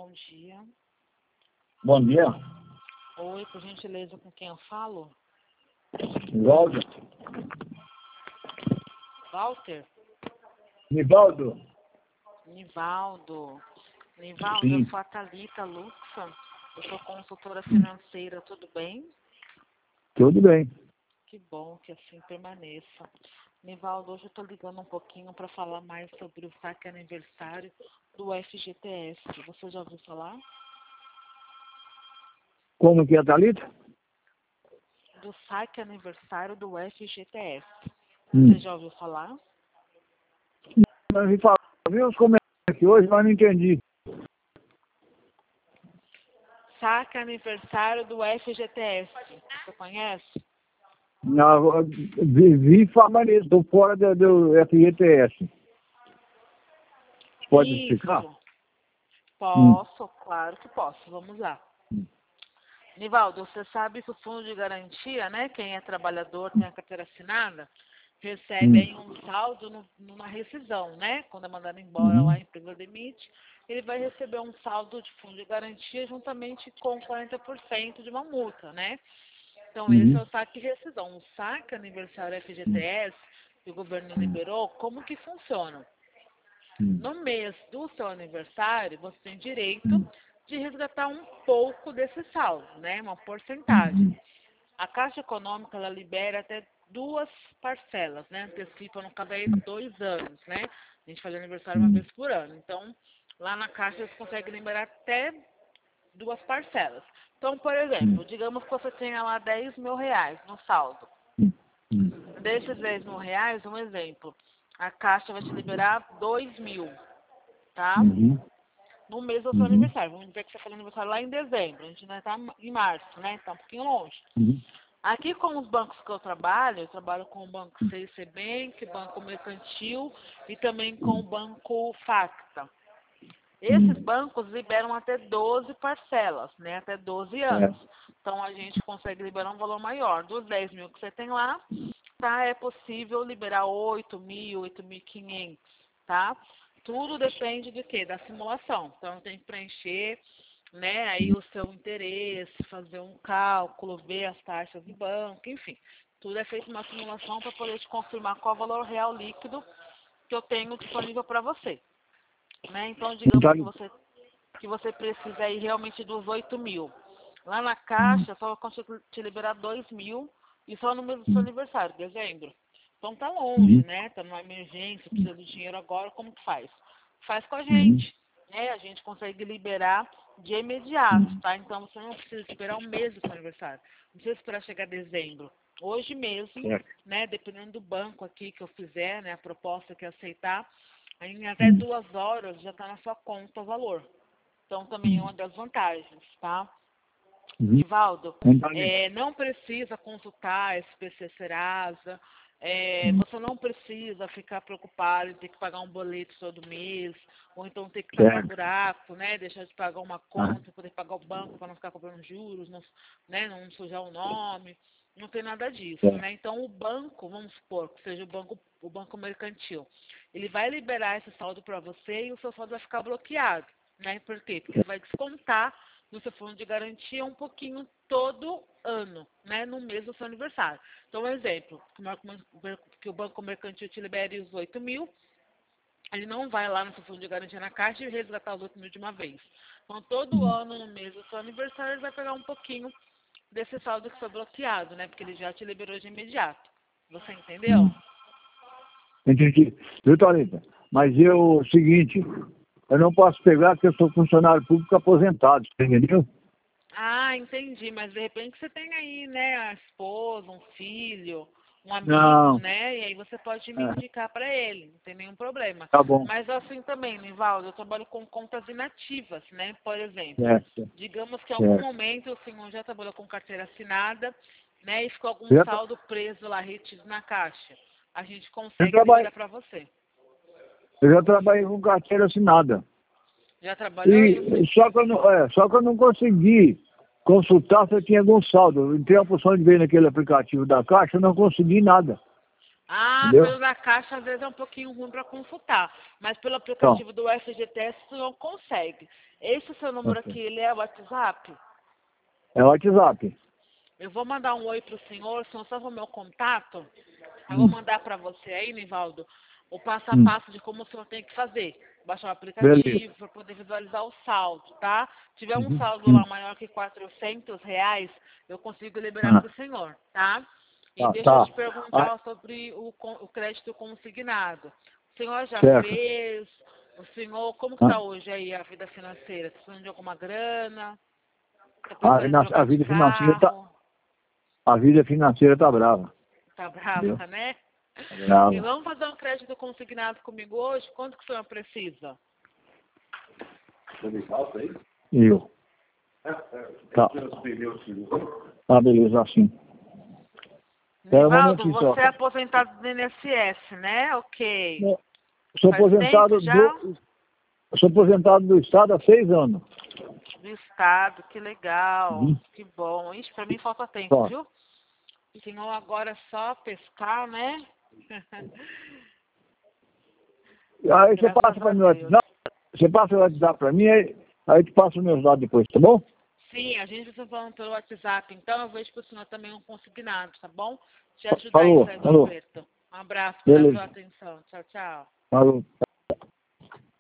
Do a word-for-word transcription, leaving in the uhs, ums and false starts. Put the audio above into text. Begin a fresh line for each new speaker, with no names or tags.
bom dia.
Bom dia.
Oi, por gentileza, com quem eu falo?
Nivaldo.
Walter?
Nivaldo.
Nivaldo. Nivaldo,
Sim.
eu sou a Thalita Luxa. Eu sou consultora financeira, tudo bem?
Tudo bem.
Que bom que assim permaneça. Nivaldo, hoje eu estou ligando um pouquinho para falar mais sobre o saque aniversário do F G T S. Você já ouviu falar?
Como que é, Thalita?
Do saque aniversário do F G T S.
Hum.
Você já ouviu falar?
Eu vi falar, vi uns comentários aqui hoje, mas não entendi.
Saque aniversário do F G T S. Você conhece?
Não, vi, vi falar nisso, estou fora do, do F G T S. Pode
Isso.
explicar?
Posso, hum. Claro que posso. Vamos lá.
Hum.
Nivaldo, você sabe que o fundo de garantia, né? Quem é trabalhador, tem a carteira assinada, recebe
Hum.
aí um saldo no, numa rescisão, né? Quando é mandado embora
Uhum.
lá, a empresa demite, ele vai receber um saldo de fundo de garantia juntamente com quarenta por cento de uma multa, né? Então, esse
Uhum.
é o saque de rescisão. O saque aniversário F G T S, que o governo liberou, como que funciona?
Hum.
No mês do seu aniversário, você tem direito de resgatar um pouco desse saldo, né? Uma porcentagem.
Uhum.
A Caixa Econômica, ela libera até duas parcelas, né? Antecipa no cada dois anos, né? A gente faz aniversário uma
Hum.
vez por ano. Então, lá na Caixa, eles conseguem liberar até duas parcelas. Então, por exemplo, digamos que você tenha lá dez mil reais no saldo.
Hum. Hum.
Desses dez mil reais, um exemplo, a Caixa vai te liberar dois mil, tá?
Uhum.
No mês do seu
Uhum.
aniversário. Vamos dizer que você faz aniversário lá em dezembro. A gente ainda está em março, né? Está um pouquinho longe.
Uhum.
Aqui, com os bancos que eu trabalho, eu trabalho com o Banco C I C Bank, Banco Mercantil e também com o Banco Facta. Esses
Hum.
bancos liberam até doze parcelas, né? Até doze anos.
É.
Então, a gente consegue liberar um valor maior. Dos dez mil que você tem lá, tá? É possível liberar oito mil, oito mil e quinhentos, tá? Tudo depende de quê? Da simulação. Então, tem que preencher, né? Aí o seu interesse, fazer um cálculo, ver as taxas do banco, enfim. Tudo é feito uma simulação para poder te confirmar qual é o valor real líquido que eu tenho disponível para você. Né? Então, digamos que você, que você precisa aí realmente dos oito mil. Lá na Caixa, só vai conseguir te liberar dois mil e só no mês do seu aniversário, dezembro. Então tá longe,
Uhum.
né? Tá numa emergência, precisa do dinheiro agora, como que faz? Faz com a
Uhum.
gente, né? A gente consegue liberar de imediato, tá? Então você não precisa esperar um mês do seu aniversário. Não precisa esperar chegar dezembro. Hoje mesmo,
Certo.
né? Dependendo do banco aqui que eu fizer, né? A proposta que eu aceitar, em até
Hum.
duas horas já está na sua conta o valor. Então também é uma das vantagens, tá?
Uhum.
Nivaldo,
Então,
é, não precisa consultar S P C Serasa, é,
hum.
você não precisa ficar preocupado em ter que pagar um boleto todo mês, ou então ter que tapar
Certo.
buraco, né? Deixar de pagar uma
Ah.
conta, poder pagar o banco para não ficar cobrando juros, não, né? Não sujar o nome. Não tem nada disso,
Certo.
né? Então o banco, vamos supor, que seja o banco, o banco mercantil, ele vai liberar esse saldo para você e o seu saldo vai ficar bloqueado, né? Por quê? Porque ele vai descontar do seu fundo de garantia um pouquinho todo ano, né? No mês do seu aniversário. Então, um exemplo, que o banco mercantil te libere os oito mil, ele não vai lá no seu fundo de garantia na Caixa e resgatar os oito mil de uma vez. Então, todo ano, no mês do seu aniversário, ele vai pegar um pouquinho desse saldo que foi bloqueado, né? Porque ele já te liberou de imediato. Você entendeu?
Hum. Entendi. Viu, Thalita? Mas eu, o seguinte, eu não posso pegar porque eu sou funcionário público aposentado, você entendeu?
Ah, entendi. Mas de repente você tem aí, né, a esposa, um filho, um amigo,
Não.
né? E aí você pode me
É,
indicar para ele, não tem nenhum problema.
tá bom.
Mas assim também, Nivaldo, eu trabalho com contas inativas, né? Por exemplo,
Certo.
digamos que em algum
Certo.
momento o senhor já trabalhou com carteira assinada, né? E ficou algum
Eu já, tra-
saldo preso lá, retido na Caixa. A gente
eu
consegue
trabalhei,
liberar para você.
eu já trabalhei com carteira assinada.
Já trabalhou isso?
E só que eu não, é, só que eu não consegui consultar se eu tinha algum saldo. Eu entrei a opção de ver naquele aplicativo da Caixa, eu não consegui nada.
Ah,
Entendeu?
pelo da Caixa às vezes é um pouquinho ruim para consultar, mas pelo aplicativo
Então,
do F G T S você não consegue. Esse seu número
ok.
aqui, ele é o WhatsApp?
É o WhatsApp.
Eu vou mandar um oi pro senhor, o senhor salva o meu contato. Eu vou
Hum,
mandar para você aí, Nivaldo, o passo a
hum.
passo de como o senhor tem que fazer. Baixar o
Beleza.
aplicativo para poder visualizar o saldo, tá? Se tiver um
Uhum.
saldo
Hum.
lá maior que quatrocentos reais, eu consigo liberar
Ah,
para o senhor, tá? E
tá,
deixa eu
tá.
te
Ah,
perguntar sobre o, con- o crédito consignado. O senhor já
certo.
fez? O senhor, como que
Ah,
está hoje aí a vida financeira? Está precisando de alguma grana? Está
a,
pensando em
finan- a
trocar de
vida financeira tá,
carro?
a vida financeira tá brava.
Tá
Entendeu?
brava, né?
Tá
E
brava.
vamos fazer um crédito consignado comigo hoje? Quanto que o senhor precisa?
Eu. Tá. Tá, beleza, assim. Espera um
Nivaldo,
momentinho só.
você é aposentado do I N S S, né? Ok.
Eu sou
Faz tempo
aposentado
já?
do, eu sou aposentado do Estado há seis anos.
Do estado, que legal.
Uhum.
Que bom. Ixi, pra mim falta tempo,
Só.
viu? O senhor agora é só pescar, né?
Aí você passa
Graças a
para meu
Deus.
WhatsApp, você passa o WhatsApp para mim, aí, aí eu te passo os meus dados depois, tá bom?
Sim, a gente está falando pelo WhatsApp, então eu vejo para o senhor também um consignado, tá bom? Te ajudar aí
Falou,
sair do
falou.
aperto. Um abraço, obrigado pela
Beleza.
atenção. Tchau, tchau.
Falou.